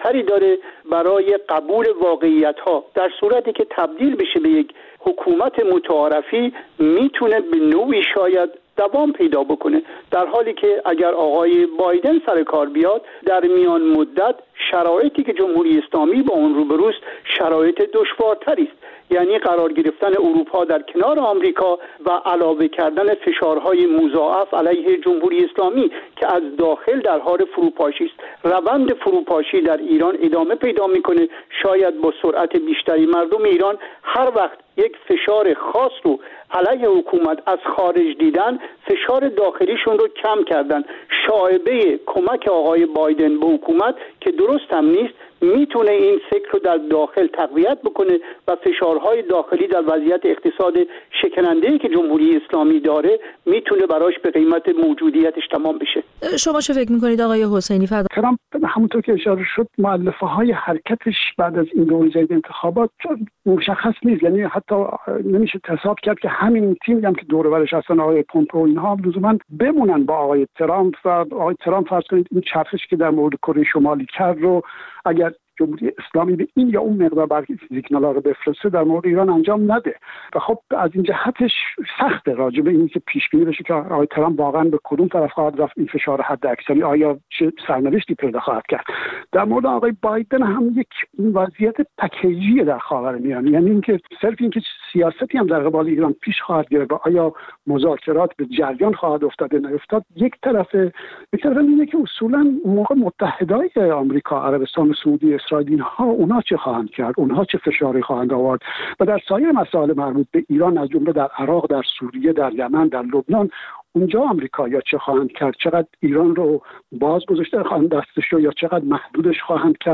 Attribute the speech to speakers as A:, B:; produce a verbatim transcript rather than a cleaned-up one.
A: بالاتری داره برای قبول واقعیت‌ها. در صورتی که تبدیل بشه به یک حکومت متعارفی میتونه به نوعی شاید دوام پیدا بکنه، در حالی که اگر آقای بایدن سر کار بیاد در میان مدت شرایطی که جمهوری اسلامی با اون روبروست شرایط دشوارتری است. یعنی قرار گرفتن اروپا در کنار آمریکا و علاوه کردن فشارهای مضاعف علیه جمهوری اسلامی که از داخل در حال فروپاشی است. روند فروپاشی در ایران ادامه پیدا میکنه. شاید با سرعت بیشتری مردم ایران هر وقت یک فشار خاص رو علیه حکومت از خارج دیدن، فشار داخلیشون رو کم کردن. شایبه کمک آقای بایدن به حکومت که درست هم نیست میتونه این فکر رو در داخل تقویت بکنه و فشارهای داخلی در وضعیت اقتصاد شکننده‌ای که جمهوری اسلامی داره میتونه براش به قیمت موجودیتش تمام بشه.
B: شما چه فکر میکنید آقای حسینی؟ فضا
C: ترامپ همونطور که اشاره شد مؤلفه های حرکتش بعد از این دور جدید انتخابات مشخص نیست، یعنی حتی نمیشه حساب کرد که همین تیمی هم که دور و برش هستن آقای پومپئو اینها لزوما بمونن با آقای ترامپ و آقای ترامپ فرض کنید این چرخش که در مورد کره شمالی کرد رو اگر جمهوری اسلامی به این یا اون مقدار برخی سیگنال‌ها رو بفرسته در مورد ایران انجام نده و خب از این جهتش سخته راجع به این که پیش بینی بشه که آقای ترامپ واقعا به کدوم طرف خواهد رفت، این فشار حد اکثری آیا چه سرنوشتی پیدا خواهد کرد. در مورد آقای بایدن هم یک وضعیت پکیجی در خاورمیانه، یعنی اینکه صرف اینکه سیاستی هم در قبال ایران پیش خواهد گرفت و آیا مذاکرات به جریان خواهد افتاد یا نیفتاد، یک طرف یک طرف اینه که اصولا موقع متحدای آمریکا، عربستان سعودی، اسرائیل ها اونها چه خواهند کرد، اونها چه فشاری خواهند آورد و در سایر مسائل مربوط به ایران از جمله در عراق، در سوریه، در یمن، در لبنان اونجا آمریکایی‌ها چه خواهند کرد، چقدر ایران رو باز گذاشته خواهند دستش رو یا چقدر محدودش خواهند کرد.